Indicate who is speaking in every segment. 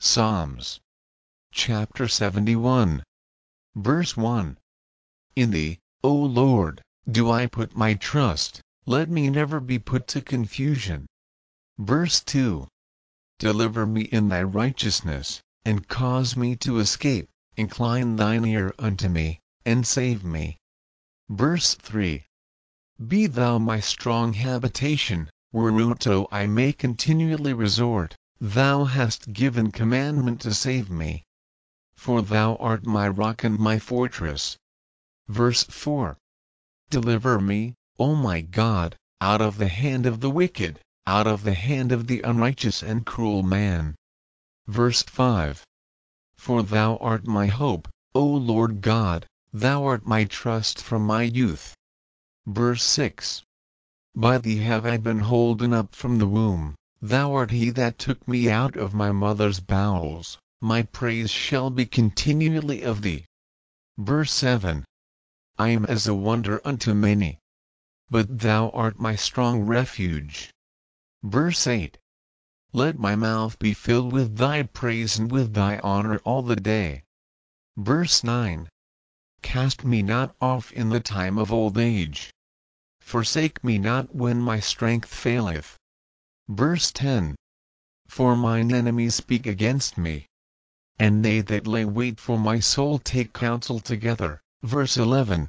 Speaker 1: Psalms chapter 71, verse 1. In thee, O Lord, do I put my trust, let me never be put to confusion. Verse 2. Deliver me in thy righteousness, and cause me to escape, incline thine ear unto me, and save me. Verse 3. Be thou my strong habitation, whereunto I may continually resort, thou hast given commandment to save me. For thou art my rock and my fortress. Verse 4. Deliver me, O my God, out of the hand of the wicked, out of the hand of the unrighteous and cruel man. Verse 5. For thou art my hope, O Lord God, thou art my trust from my youth. Verse 6. By thee have I been holden up from the womb, thou art he that took me out of my mother's bowels, my praise shall be continually of thee. Verse 7. I am as a wonder unto many, but thou art my strong refuge. Verse 8. Let my mouth be filled with thy praise and with thy honor all the day. Verse 9. Cast me not off in the time of old age. Forsake me not when my strength faileth. Verse 10. For mine enemies speak against me, and they that lay wait for my soul take counsel together. Verse 11.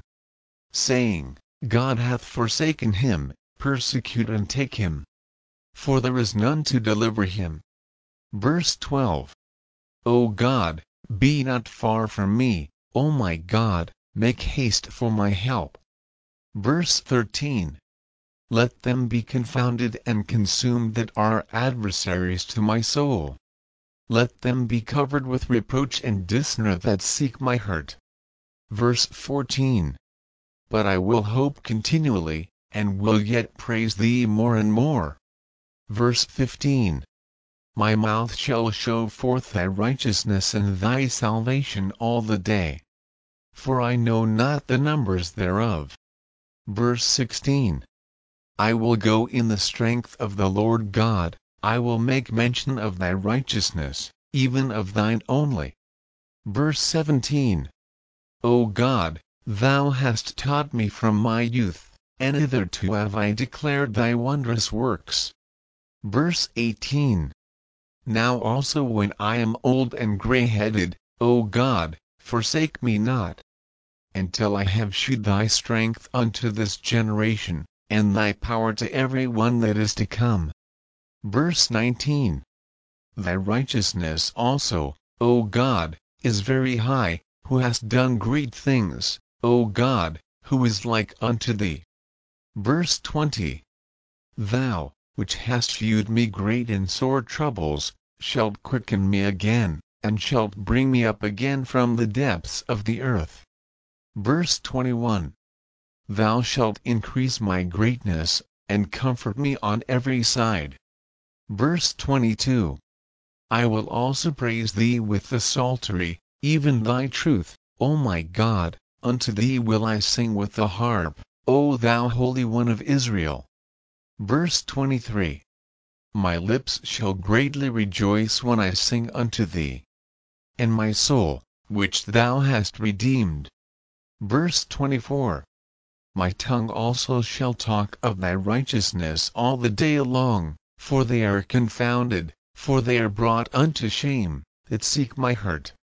Speaker 1: Saying, God hath forsaken him, persecute and take him, for there is none to deliver him. Verse 12. O God, be not far from me, O my God, make haste for my help. Verse 13. Let them be confounded and consumed that are adversaries to my soul. Let them be covered with reproach and dishonor that seek my hurt. Verse 14. But I will hope continually, and will yet praise thee more and more. Verse 15. My mouth shall show forth thy righteousness and thy salvation all the day, for I know not the numbers thereof. Verse 16. I will go in the strength of the Lord God, I will make mention of thy righteousness, even of thine only. Verse 17. O God, thou hast taught me from my youth, and hitherto have I declared thy wondrous works. Verse 18. Now also when I am old and grey-headed, O God, forsake me not, until I have shewed thy strength unto this generation, and thy power to every one that is to come. Verse 19. Thy righteousness also, O God, is very high, who hast done great things, O God, who is like unto thee. Verse 20. Thou, which hast shewed me great and sore troubles, shalt quicken me again, and shalt bring me up again from the depths of the earth. Verse 21. Thou shalt increase my greatness, and comfort me on every side. Verse 22. I will also praise thee with the psaltery, even thy truth, O my God, unto thee will I sing with the harp, O thou Holy One of Israel. Verse 23. My lips shall greatly rejoice when I sing unto thee, and my soul, which thou hast redeemed. Verse 24. My tongue also shall talk of thy righteousness all the day long, for they are confounded, for they are brought unto shame, that seek my hurt.